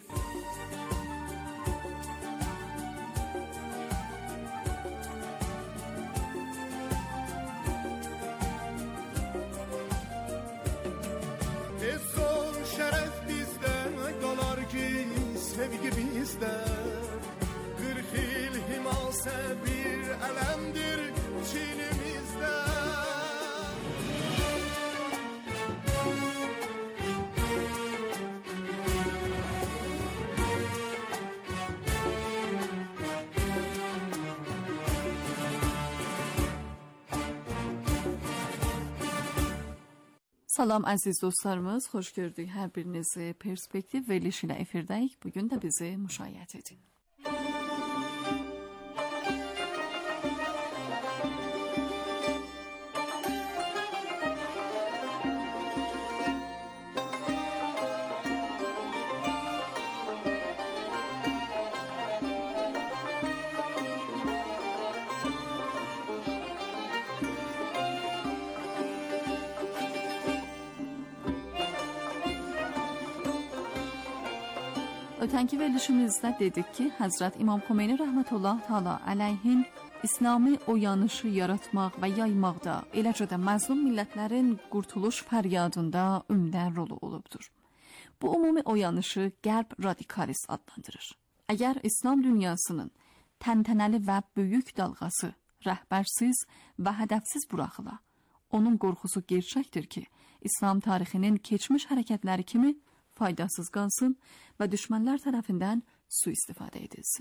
Ezzor şərəf bizdə qalar ki sevgi bizdə qırx il himasə bir ələmdir çinimizdə Salam əziz dostlarımız, xoş gördük hər birinizi. Perspektiv verilişi ilə efirdəyik. Bugün də bizi müşayiət edin. Ötənki verilişimizdə dedik ki, Həzrət İmam Xomeyni rəhmətullah təala əleyhin İslami oyanışı yaratmaq və yaymaqda, eləcə də məzlum millətlərin qurtuluş fəryadında ümdə rolu olubdur. Bu ümumi oyanışı Qərb radikalizm adlandırır. Əgər İslam dünyasının təntənəli və böyük dalğası rəhbərsiz və hədəfsiz buraxıla. Onun qorxusu gerçəkdir ki, İslam tarixinin keçmiş hərəkətləri kimi faydasız qalsın və düşmənlər tərəfindən sui-istifadə edilsin.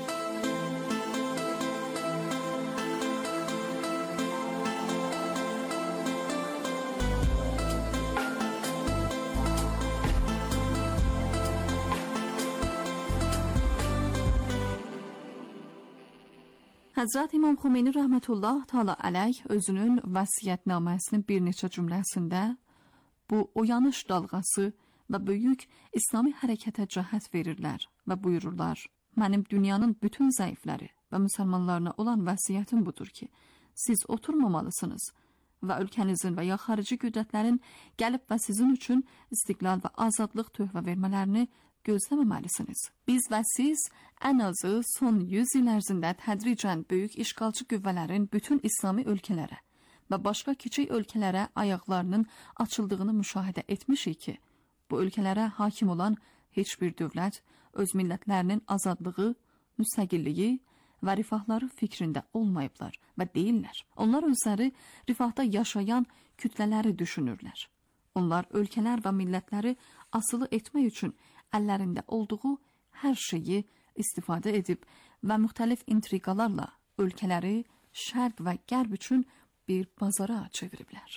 Həzrət İmam Xomeyni rəhmətullah təala əleyh özünün vəsiyyətnaməsinin bir neçə cümləsində bu oyanış dalğası və böyük İslami hərəkətə cəhət verirlər və buyururlar: Mənim dünyanın bütün zəifləri və müsəlmanlarına olan vəsiyyətim budur ki, siz oturmamalısınız və ölkənizin və ya xarici qüdrətlərin gəlib və sizin üçün istiqlal və azadlıq töhfə vermələrini gözləməməlisiniz. Biz və siz ən azı son yüz il ərzində tədricən böyük işğalçı qüvvələrin bütün İslami ölkələrə və başqa kiçik ölkələrə ayaqlarının açıldığını müşahidə etmişik ki, bu ölkələrə hakim olan heç bir dövlət öz millətlərinin azadlığı, müstəqilliyi və rifahları fikrində olmayıblar və deyirlər. Onlar özləri rifahda yaşayan kütlələri düşünürlər. Onlar ölkələr və millətləri asılı etmək üçün əllərində olduğu hər şeyi istifadə edib və müxtəlif intriqalarla ölkələri şərq və qərb üçün bir bazara çeviriblər.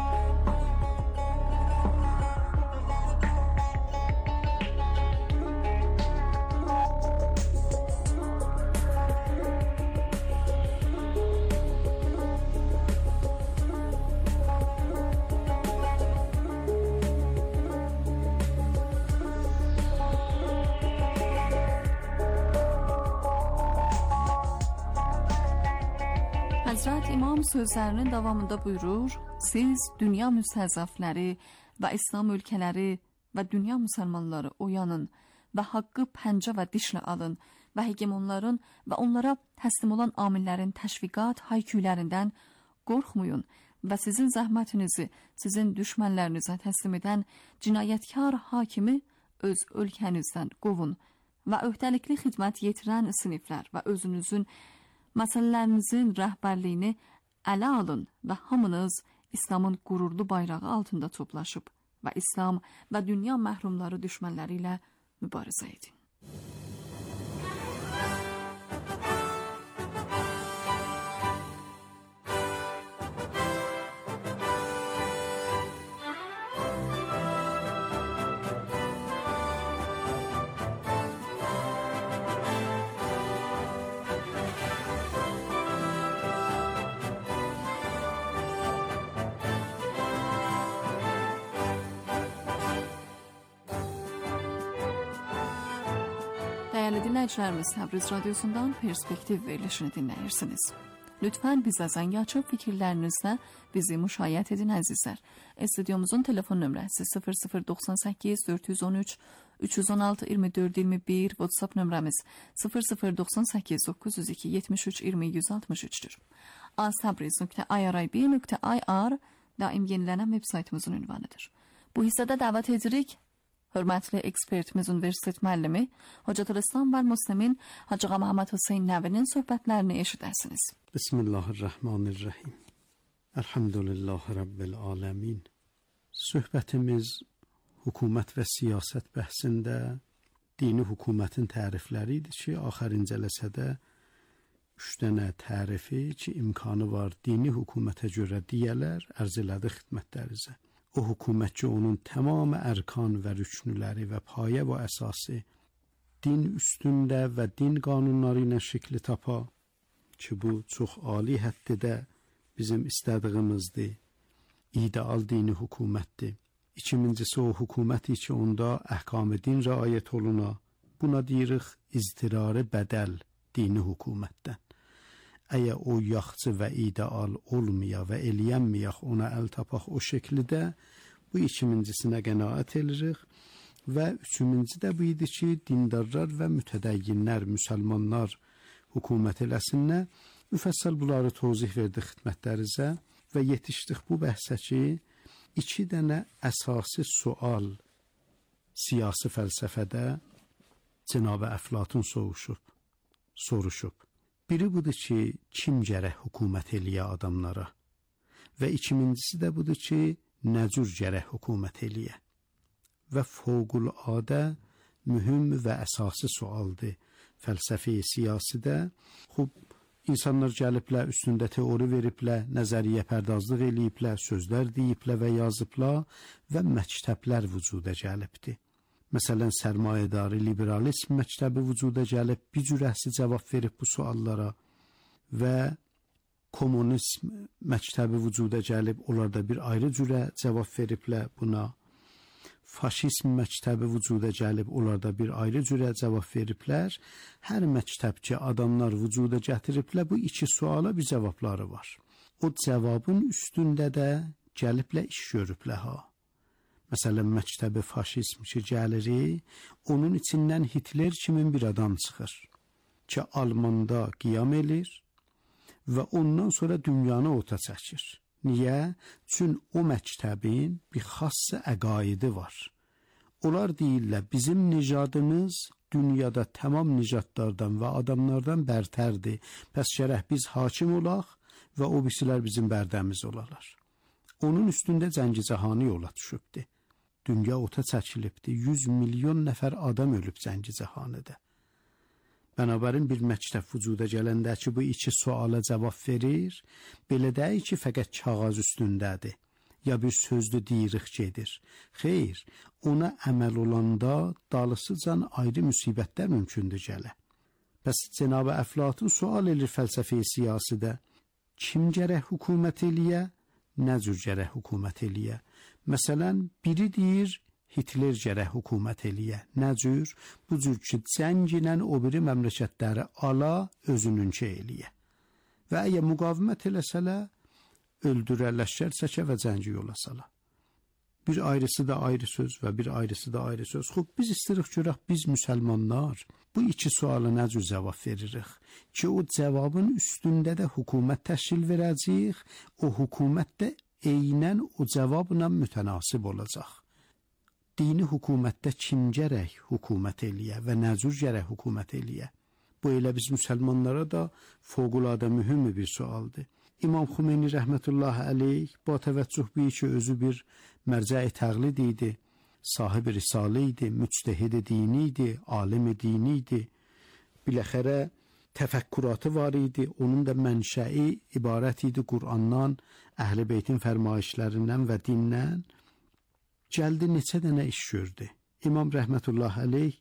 Həzrət İmam sözlərinin davamında buyurur: Siz dünya müstəzəfləri və İslam ölkələri və dünya müsəlmanları oyanın və haqqı pəncə və dişlə alın və hegemonların və onlara təslim olan amillərin təşviqat hayküylərindən qorxmayın və sizin zəhmətinizi sizin düşmənlərinizə təslim edən cinayətkar hakimi öz ölkənizdən qovun və öhdəlikli xidmət yetirən siniflər və özünüzün məsələlərinizin rəhbərliyini ələ alın və hamınız İslamın qürurlu bayrağı altında toplaşıb və İslam və dünya məhrumları düşmənləri ilə mübarizə edin. Değerli dinləyicilərimiz, Təbriz Radyosu'ndan Perspektiv verilişini dinləyirsiniz. Lütfen bize zəng açıb fikirlərinizlə bizi müşayiət edin əzizlər. Stüdyomuzun telefon nömrəsi sıfır sıfır doxsan səkkiz dörd yüz on üç üç yüz on altı iyirmi dörd iyirmi bir, WhatsApp nömrəmiz sıfır sıfır doxsan səkkiz doqquz yüz iki yetmiş üç iyirmi yüz altmış üç'dür. aztabriz nöqtə i r i b nöqtə i r daim yenilənən web saytımızın ünvanıdır. Bu hissədə dəvət edirik hörmətli ekspertimiz Universitet müəllimi Hocatülislam və Müslimin Hacı Ağa Məhəmməd Hüseyn Nəvinin söhbətlərini eşidərsiniz. Bismillahirrahmanirrahim. Elhamdülillahi Rabbil alemin. Söhbətimiz hükümət və siyasət bəhsində dini hükümətin tərifləri idi ki, axırıncı cələsədə üç dənə tərifi ki, imkanı var dini hükümətə görə deyələr, ərz elədi xidmətlərinizə. O hükümət ki, onun tamamı ərkan və rüknləri və payə və əsası din üstündə və din qanunları ilə şəkli tapa ki, bu çox ali həddidə bizim istədiyimizdir. İdeal dini hükümətdir. İkincisi o hüküməti ki, onda əhkam-ı din riayət oluna, buna deyirik izdirarı bədəl dini hükümətdən. Əgər o yaxçı və ideal olmaya və eləyənməyək ona əl tapaq o şəkildə, bu ikincisinə qənaət edirik və üçüncü də bu idi ki, dindarlar və mütədəyyinlər, müsəlmanlar hükümət eləsinlər. Müfəssəl bunları tozih verdik xidmətlərinizə və yetişdik bu bəhsə ki, iki dənə əsası sual siyasi fəlsəfədə Cenab-ı Əflatun soruşub, soruşub. Biri budur ki, kim gərək hökumət eləyə adamlara və ikincisi də budur ki, nə cür gərək hökumət eləyə. Və fövqəladə mühüm və əsası sualdır fəlsəfi siyasidə. Xub, insanlar gəliblər, üstündə teori veriblər, nəzəriyyə pərdazlıq eləyiblər, sözlər deyiblər və yazıblar və məktəblər vücuda gəlibdir. Məsələn, sərmayədarı liberalizm məktəbi vücuda gəlib, bir cürəsi cavab verib bu suallara və kommunizm məktəbi vücuda gəlib, onlar da bir ayrı cürə cavab veriblər buna. Faşizm məktəbi vücuda gəlib, onlar da bir ayrı cürə cavab veriblər. Hər məktəb ki, adamlar vücuda gətiriblər, bu iki suala bir cavabları var. O cavabın üstündə də gəliblər iş görüblər ha. Məsələn, məktəbi faşizm ki, gəlirik, onun içindən Hitler kimi bir adam çıxır ki, Almanda qiyam elir və ondan sonra dünyanı ota çəkir. Niyə? Çün o məktəbin bir xass əqaidi var. Onlar deyirlər, bizim nicadımız dünyada tamam nicadlardan və adamlardan bərtərdir. Pəs gərək biz hakim olaq və o birisilər bizim bərdəmiz olarlar. Onun üstündə cəngi cahani yola düşübdür. Dünya ota çəkilibdir. yüz milyon nəfər adam ölüb cəngi cahanıda. Bənabərin bir məktəb vücuda gələndə ki, bu iki suala cavab verir, belə deyil ki, fəqət kağız üstündədir, ya bir sözdü deyirik gedir. Xeyr, ona əməl olanda dalısıcan ayrı müsibətlər mümkündür gələ. Bəs Cenab-ı Əflatun sual edir fəlsəfi siyasidə, kim gərək hökumət eləyə, nə cür gərək hökumət eləyə? Məsələn, biri deyir, Hitler gərək hökumət eləyə. Nə cür? Bu cür ki, cənglə o biri məmləkətləri ala, özününkə eləyə. Və əgər müqavimət eləsələ, öldürə, ləşkər çəkə və cəngi yola sala. Bir ayrısı da ayrı söz və bir ayrısı da ayrı söz. Xub, biz istirik görək, biz müsəlmanlar bu iki sualı nə cür cavab veririk? Ki, o cavabın üstündə də hökumət təşkil verəcəyik, o hökumət də eynən o cavabla mütənasib olacaq. Dini hökumətdə kim gərək hökumət eləyə və nə cür gərək hökumət eləyə? Bu elə biz müsəlmanlara da fövqəladə mühüm bir sualdır. İmam Xümeyni rəhmətullahi əleyh ba təvəccüh bi ki, özü bir mərcə-i təqlid idi, sahibi risalə idi, müctəhid dini idi, alim dini idi. Biləxərə təfəkküratı var idi, onun da mənşəi ibarət idi Qur'andan, Əhl-i Beytin fərmayişlərindən və dindən. Gəldi neçə dənə iş gördü. İmam rəhmətullahi əleyh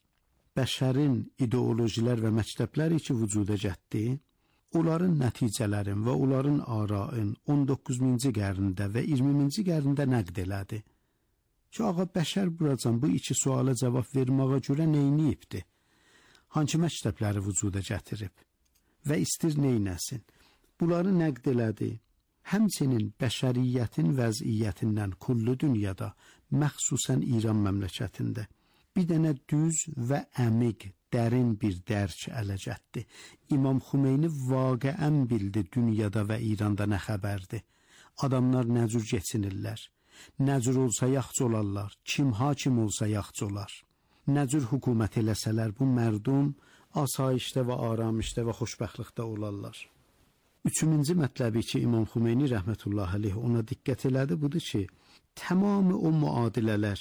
bəşərin ideolojilər və məktəbləri ki, vücuda gətdi, onların nəticələrin və onların arayın on doqquzuncu qarnında və iyirminci qarnında nəqd elədi. Ki, ağa, bəşər buracan bu iki suala cavab verməyə görə neyniyibdir? Hangi məktəbləri vücuda gətirib və istir neynəsin? Bunları nəqd elədi. Həmçinin bəşəriyyətin vəziyyətindən kullu dünyada, məxsusən İran məmləkətində, bir dənə düz və əmiq, dərin bir dərk ələ gətdi. İmam Xümeyni vaqiən bildi dünyada və İranda nə xəbərdir. Adamlar nə cür geçinirlər, nə cür olsa yaxçı olarlar, kim hakim olsa yaxçı olar. Nə cür hökumət eləsələr bu mərdum asayişdə və aramışda və xoşbəxtlikdə olarlar. Üçüncü mətləbi ki, İmam Xümeyni rəhmətullahi aleyh ona diqqət elədi, budur ki, tamamı o müadilələr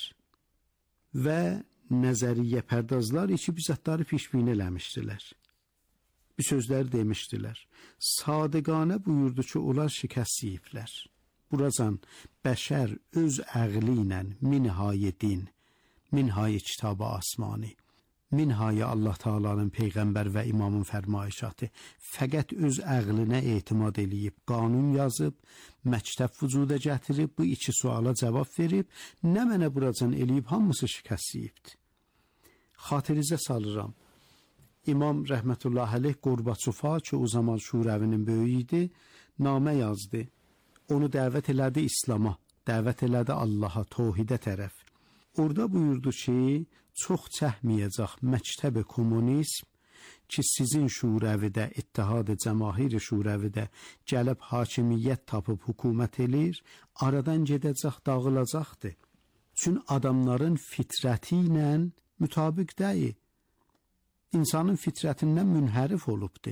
və nəzəriyyə pərdazlar iki bizatları pişbin eləmişdilər. Bir sözlər demişdilər. Sadiqanə buyurdu ki, onlar şikəst yiyiblər. Buracan bəşər öz əqli ilə minhayə din, minhayə kitab-ı asmani, minhayə Allah Taala'nın peyğəmbər və imamın fərmayişatı fəqət öz əqlinə etimad eləyib, qanun yazıb, məktəb vücuda gətirib, bu iki suala cavab verib, nə mənə buracan eləyib, hamısı şikəst yiyibdir. Xatirizə salıram. İmam rəhmətullahi aleyh Qorbaçova ki, o zaman Şurəvinin böyüyüydü, namə yazdı. Onu dəvət elədi İslama, dəvət elədi Allaha, tohidə tərəf. Orada buyurdu ki, çox çəhməyəcək məktəb kommunizm ki, sizin Şurəvidə, İttihad-ı Cəmahir Şurəvidə gəlib hakimiyyət tapıb hökumət elir, aradan gedəcək, dağılacaqdır. Çün adamların fitrəti ilə mütabiq deyil. İnsanın fitrətindən münhərif olubdur.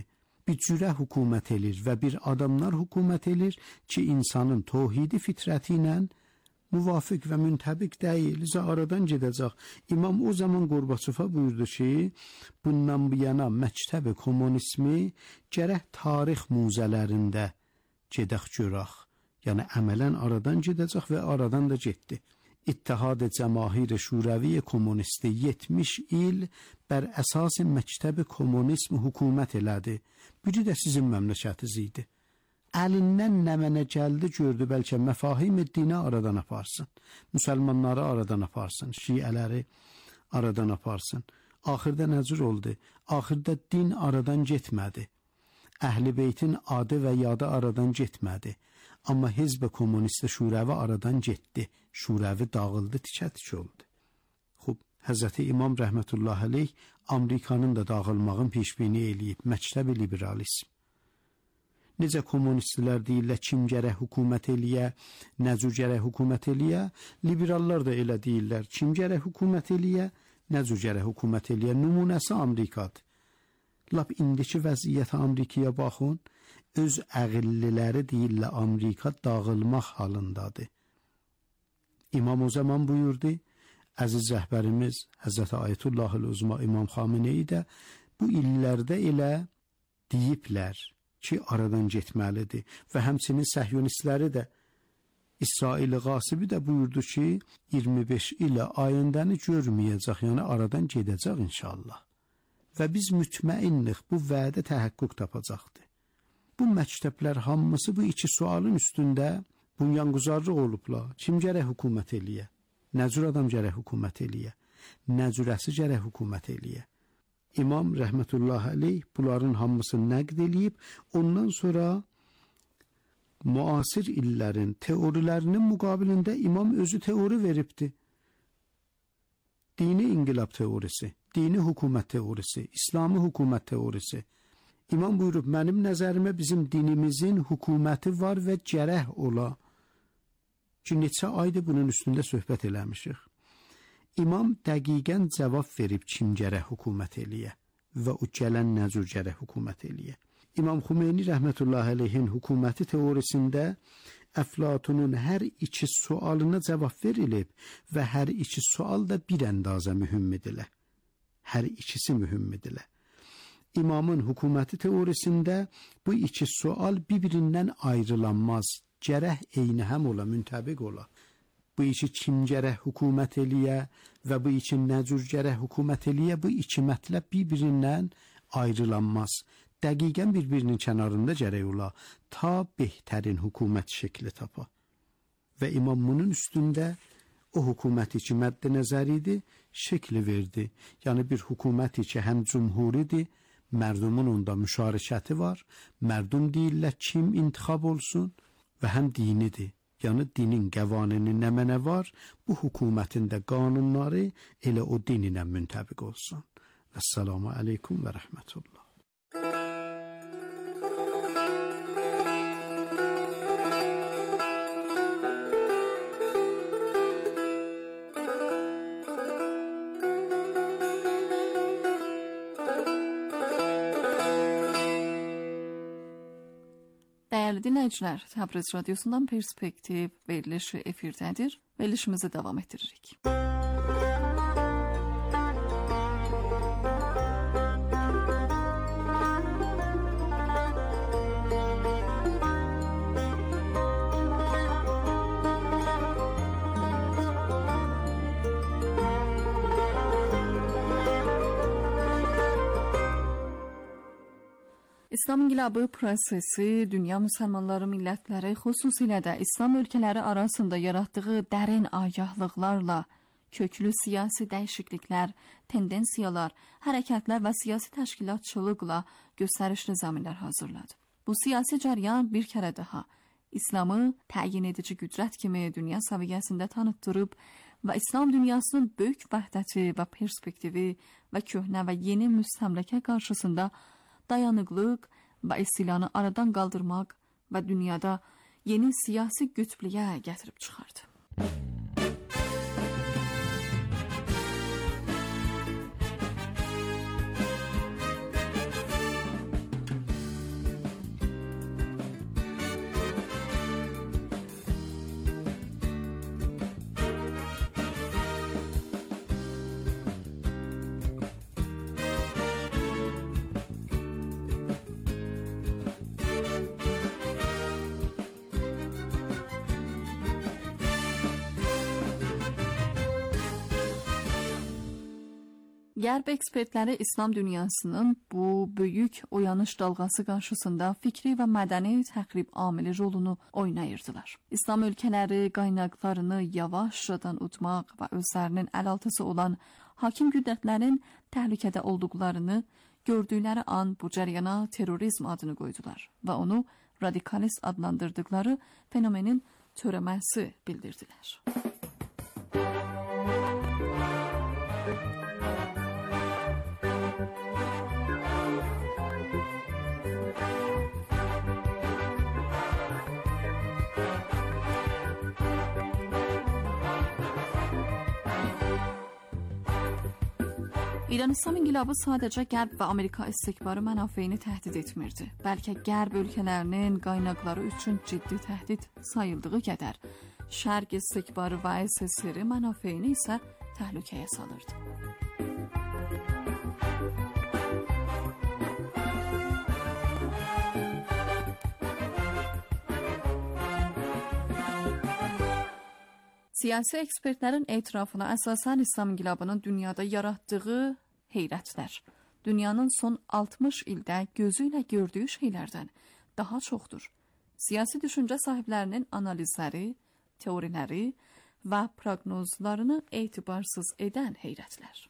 bir cürə hökumət edir və bir adamlar hökumət edir ki, insanın təvhidi fitrəti ilə müvafiq və müntəbiq deyil, isə aradan gedəcək. İmam o zaman Qorbaçova buyurdu ki, bundan bu yana məktəb kommunizmi gərək tarix muzələrində gedək görək. Yəni əmələn aradan gedəcək və aradan da getdi. İttihad Cəmahir Şurəvi Kommunisti yetmiş il bər əsas məktəb kommunizm hökumət elədi. Biri də sizin məmləkətiniz idi. Əlindən nə mənə gəldi gördü, bəlkə məfahim dini aradan aparsın. Müsəlmanları aradan aparsın, şiələri aradan aparsın. Axırda nə cür oldu? Axırda din aradan getmədi. Əhl-i Beytin adı və yadı aradan getmədi. Amma Hizb Komünist Şurəvi aradan getdi. Şurəvi dağıldı, tikə-tikə oldu. Xub, Həzrəti İmam rəhmətullahi aleyh Amerikanın da dağılmağın peşbini eləyib, məktəb liberalizm. Necə kommunistlər deyirlər, kim gərək hökumət eləyə, nə cür gərək hökumət eləyə, liberallar da elə deyirlər, kim gərək hökumət eləyə, nə cür gərək hökumət eləyə, nümunəsi Amerikadır. Lap indiki vəziyyət Amerikaya baxın, öz əqilliləri deyirlər, Amerika dağılmaq halındadır. İmam o zaman buyurdu, əziz rəhbərimiz Həzrəti Ayətullahül Uzma İmam Xameneyi də bu illərdə elə deyiblər ki, aradan getməlidir və həmçinin səhyonistləri də İsrail Qasibi də buyurdu ki, iyirmi beş ilə ayındəni görməyəcək, yəni aradan gedəcək inşallah. Və biz mütməinlik bu vədə təhəqqüq tapacaqdır. Bu məktəblər hamısı bu iki sualın üstündə bunyanquzarlıq olublar. Kim gərək hökumət eləyə? Nə cür adam gərək hökumət eləyə? Nə cürəsi gərək hökumət eləyə? İmam rəhmətullahi aleyh bunların hamısını nəqd eləyib, ondan sonra müasir illərin teorilərinin müqabilində imam özü teori veribdi. Dini inqilab teorisi, dini hökumət teorisi, İslami hökumət teorisi. İmam buyurub, mənim nəzərimə bizim dinimizin hökuməti var və gərək ola. Ki, neçə aydır bunun üstündə söhbət eləmişik. İmam dəqiqən cavab verib kim gərək hökumət eləyə və o gələn nə cür gərək hökumət eləyə. İmam Xümeyni rəhmətullahi aleyhin hökuməti teorisində Əflatunun hər iki sualına cavab verilib və hər iki sual da bir əndazə mühümmidirlər. Hər ikisi mühümmidirlər. İmamın hökuməti teorisində bu iki sual bir-birindən ayrılanmaz, gərək eyni həm ola, müntəbiq ola. Bu iki kim gərək hökumət eləyə və bu iki nə cür gərək hökumət eləyə, bu iki mətləb bir-birindən ayrılanmaz. Dəqiqən bir-birinin kənarında gərək ola, ta behtərin hökumət şəkli tapa. Və imam bunun üstündə o hökuməti ki, məddə nəzəridir, şəkli verdi. Yəni bir hökuməti ki, həm cümhuridir, mərdumun onda müşarikəti var, mərdum deyirlər kim intixab olsun və həm dinidir. Yəni dinin qəvanini nə mənə var, bu hökumətin də qanunları elə o dininə müntəbiq olsun. Əssalamu aleykum və rəhmətullah. Dəyərli dinləyicilər, Təbriz Radiosundan Perspektiv verilişi efirdədir. Verilişimizi davam etdiririk. İslam inqilabı prosesi dünya müsəlmanları millətləri, xüsusilə də İslam ölkələri arasında yaratdığı dərin agahlıqlarla köklü siyasi dəyişikliklər, tendensiyalar, hərəkətlər və siyasi təşkilatçılıqla göstərişli zəminlər hazırladı. Bu siyasi cəryan bir kərə daha İslamı təyin edici qüdrət kimi dünya səviyyəsində tanıtdırıb və İslam dünyasının böyük vəhdəti və perspektivi və köhnə və yeni müstəmləkə qarşısında dayanıqlıq və istilanı aradan qaldırmaq və dünyada yeni siyasi qütbliyə gətirib çıxardı. Qərb ekspertləri İslam dünyasının bu böyük oyanış dalğası qarşısında fikri və mədəni təxrib amili rolunu oynayırdılar. İslam ölkələri qaynaqlarını yavaşcadan utmaq və özlərinin əlaltısı olan hakim qüddətlərin təhlükədə olduqlarını gördükləri an bu cəriyana terrorizm adını qoydular və onu radikalist adlandırdıkları fenomenin törəməsi bildirdilər. İran İslam İnqilabı sadəcə Qərb və Amerika istikbarı mənafeyini təhdid etmirdi. Bəlkə Qərb ölkələrinin qaynaqları üçün ciddi təhdid sayıldığı qədər Şərq istikbarı və S S R mənafeyini isə təhlükəyə salırdı. Siyasi ekspertlərin etirafına əsasən İslam İnqilabının dünyada yaratdığı heyrətlər, dünyanın son altmış ildə gözü ilə gördüyü şeylərdən daha çoxdur. Siyasi düşüncə sahiblərinin analizləri, teoriləri və proqnozlarını etibarsız edən heyrətlər.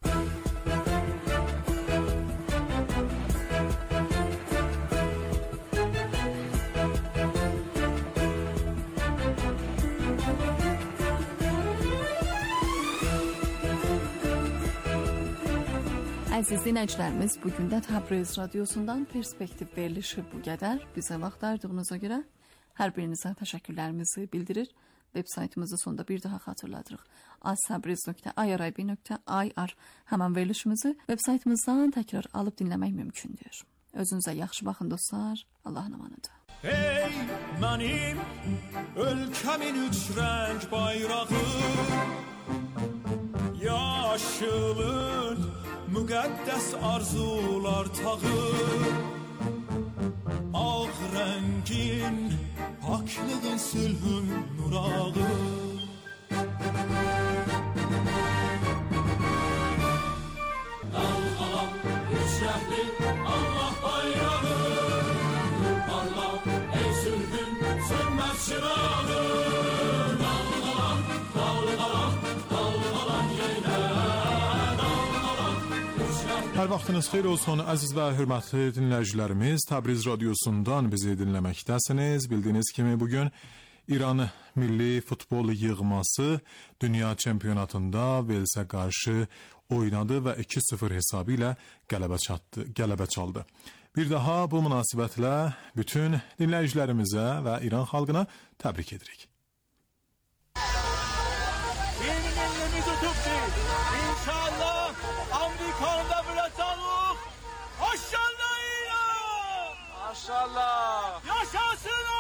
Əziz dinləyicilərimiz, bugün də Təbriz radiosundan perspektiv verilişi bu qədər. Bizə vaxt ayırdığınıza görə hər birinizə təşəkkürlərimizi bildirir. Web saytımızı sonda bir daha xatırladırıq. aztabriz nöqtə i r i b nöqtə i r həmən verilişimizi web saytımızdan təkrar alıb dinləmək mümkündür. Özünüzə yaxşı baxın dostlar. Allah'ın amanıdır. Ey mənim ölkəmin üç rəng bayrağı, yaşılın müqəddəs arzular tağı, ağ rəngin paklığın sülhün nurağı. Dalğalan üç rəngli Allah bayrağı, Allah ey sülhün sönməz çırağı. Dalğalan, dalğalan, dalğalan yenə. Hər vaxtınız xeyir olsun, əziz və hörmətli dinləyicilərimiz. Təbriz radiosundan bizi dinləməkdəsiniz. Bildiyiniz kimi bugün İran milli futbol yığması dünya çempionatında Velsə qarşı oynadı və iki sıfır hesabı ilə qələbə çatdı, qələbə çaldı. Bir daha bu münasibətlə bütün dinləyicilərimizə və İran xalqına təbrik edirik. İnşallah Amerika'nda bırakalım. Maşallah İran. Maşallah. Yaşasın